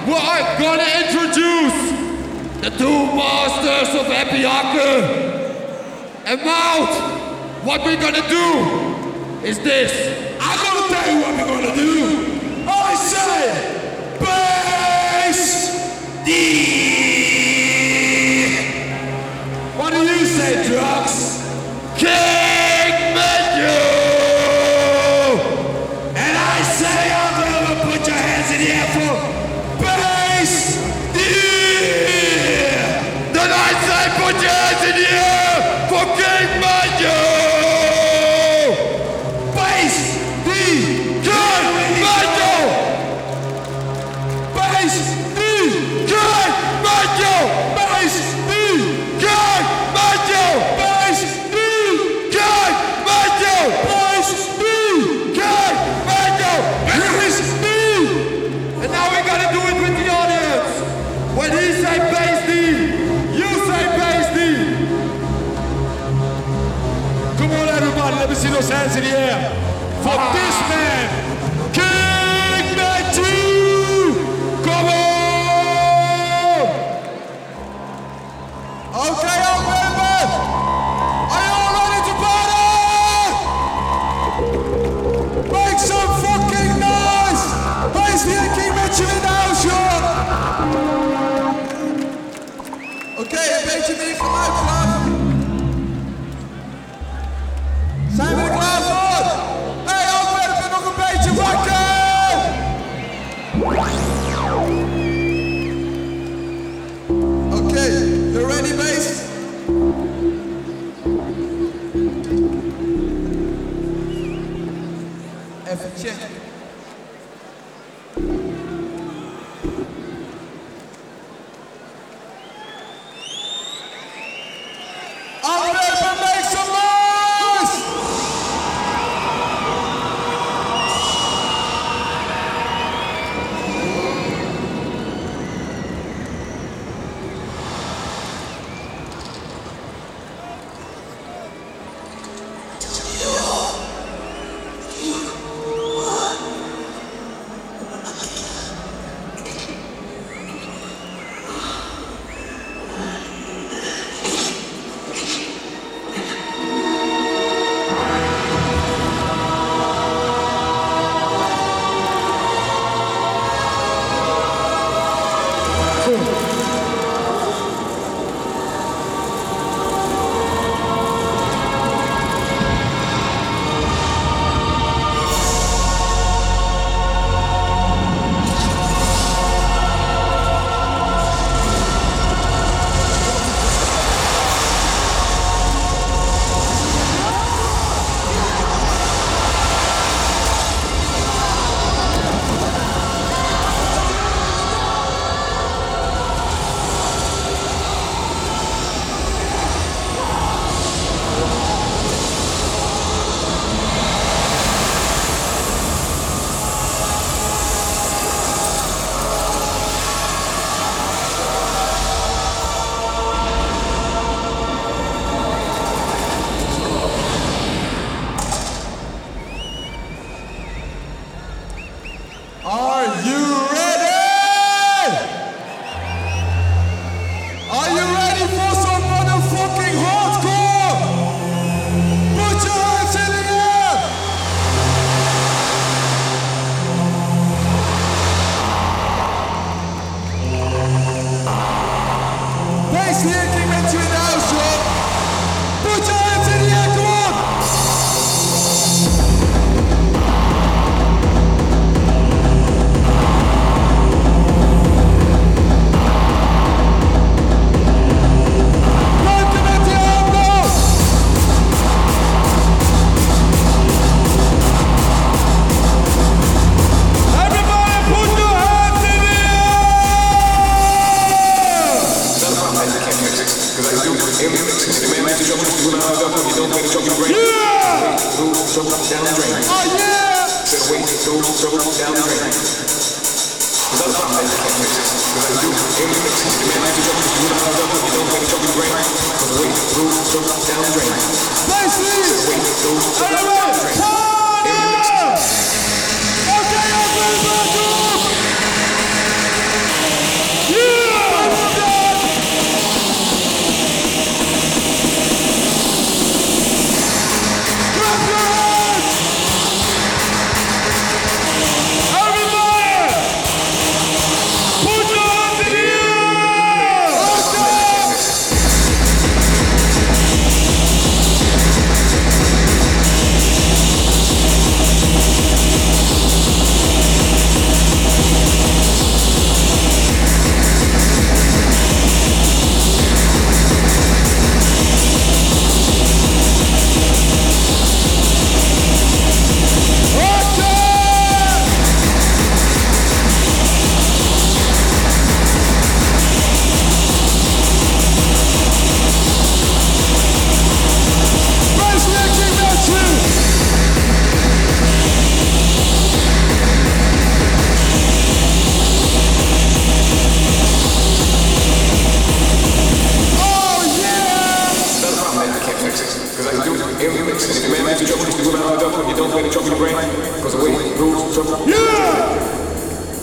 well, I'm gonna introduce the two masters of Happy Hakke. And Mout, what we're gonna do is this. I'm gonna tell you what we're gonna do. I say, bass D. What do you say, Drugs? King Menu! And I say, I'll put your hands in the air for bass D. Then I say, put your hands in the air for King Menu! Bass D. King Menu! Bass D. King Menu! Bass D. King Menu! Bass D. King Menu! Bass D. King Menu! Bass D. And now we gotta do it with the audience. When he say bass D, you say bass D. Come on, everybody, let me see those hands in the air. For this man, King Matthew! Come on! Okay, young people! Are you all ready to party? Make some fucking noise! Wees weer King Matthew in de house, joh! Oké, een beetje meer geluid, klaar. Zijn we er klaar voor? Hey, Antwerpen, nog een beetje wakker! Oké, you ready, bass? Even checken. Antwerpen, make some noise! Are you ready? Are you ready for some motherfucking hardcore? Put your hands in the air! Bass here, King Matthew in the house, yo! Put your hands in the air, come on!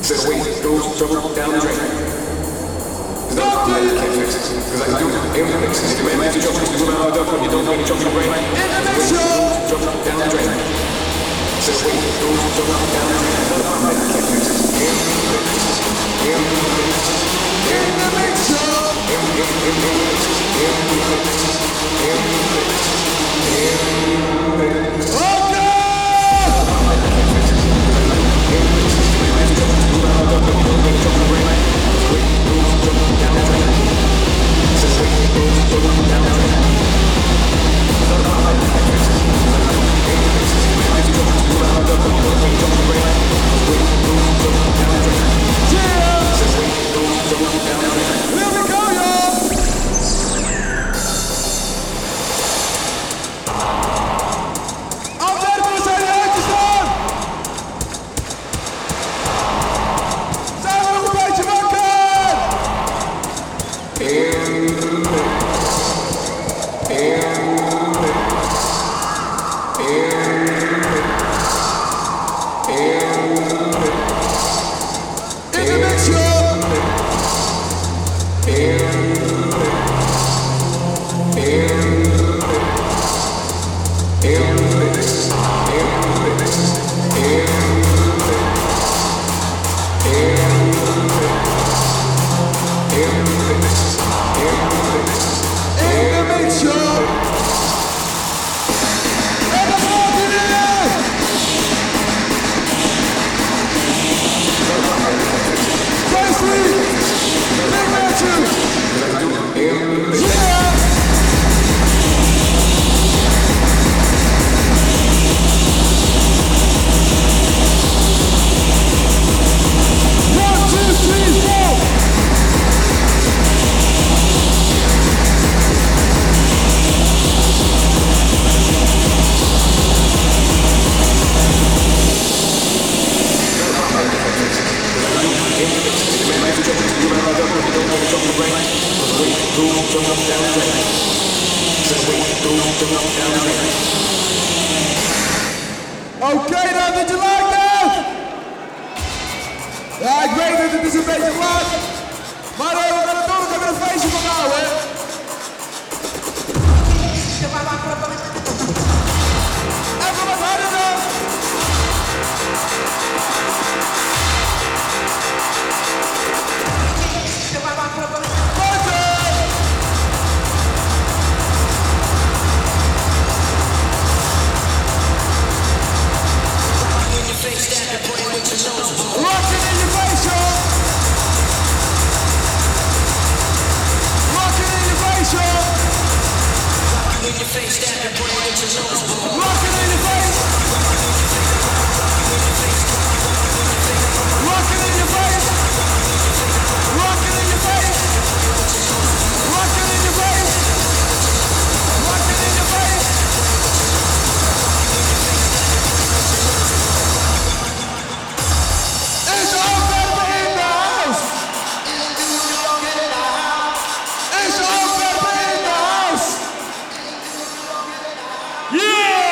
Said wait, goes jump down the drain. Cause that's why I can't fix it. Cause I can do it in the mix. If you man, you jump, you move out of you don't make it jump your brain. In the mix, yo! Jump down the drain. Said wait, goes jump down the drain. That's why I can't fix it. In the mix. In the mix. In the mix, yo! In the mix. In the mix. In the mix. In the mix. Okay! Oké dan, dat je like dat? Ja, ik weet het, het is een beetje laat. Maar we gaan er toch nog een feestje van houden, hè? Even wat harder dan! Rockin' in your face, yo! Rockin' in your face, yo! Rockin' in your face! Rockin' in your face! Rockin' in your face! Rockin' in your face! Rockin' in your face! Rockin' in your face! It's all Pepper in the house! It's all Pepper in the house! Yeah!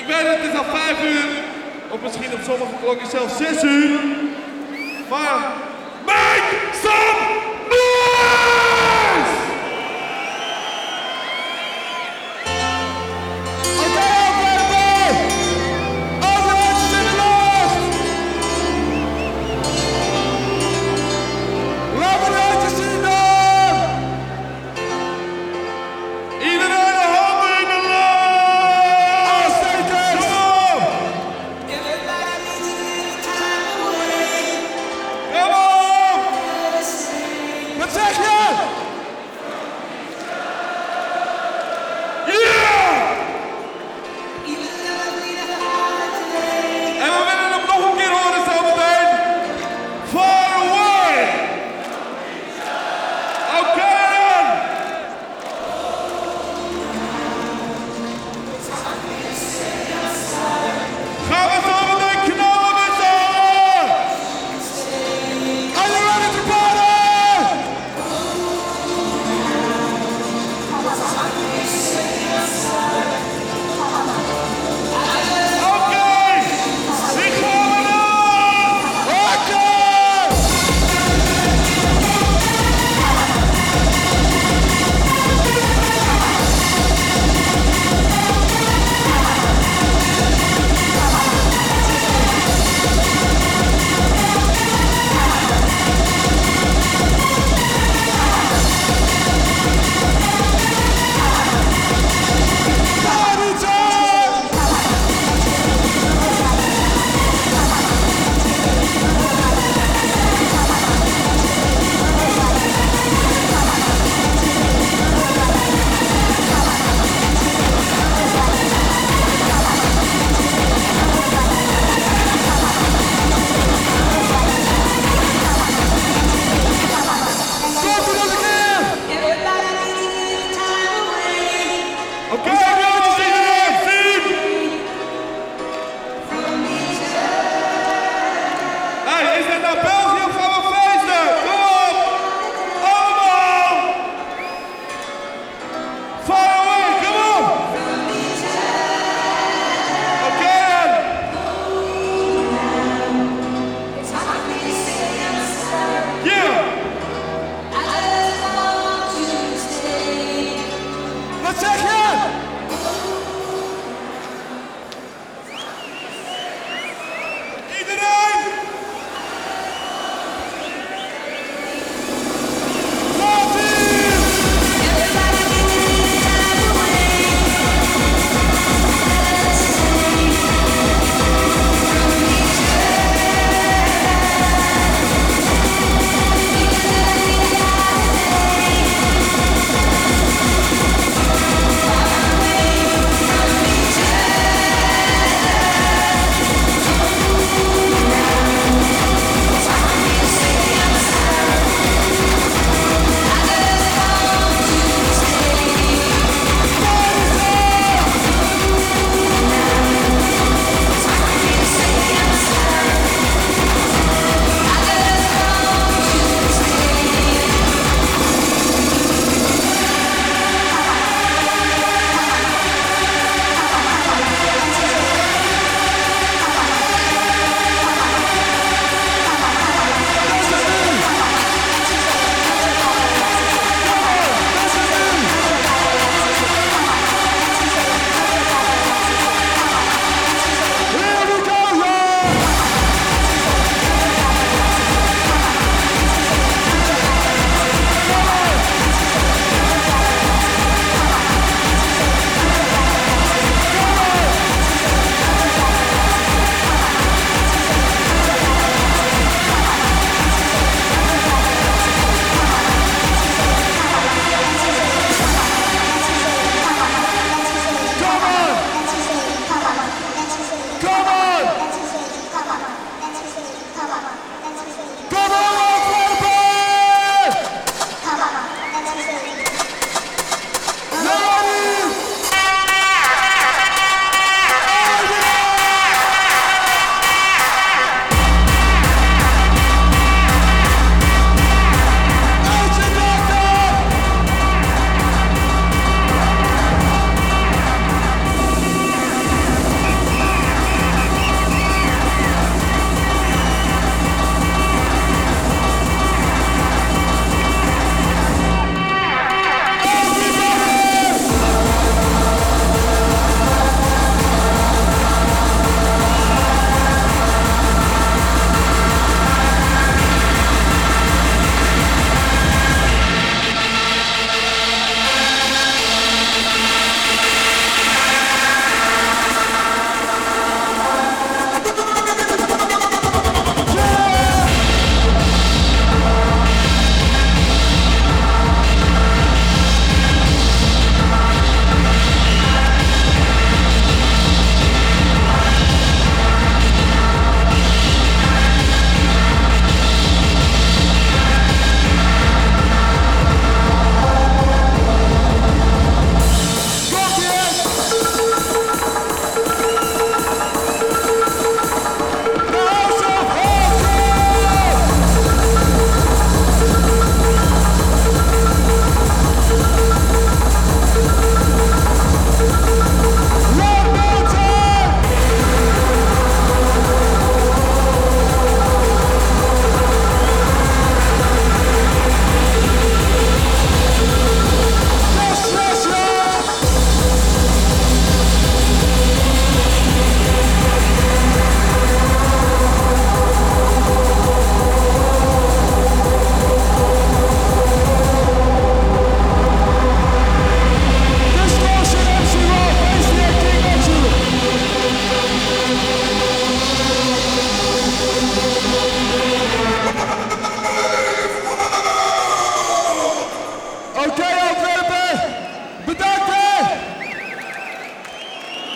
Ik weet het is al 5 uur, of misschien op sommige klokken zelfs 6 uur. Maar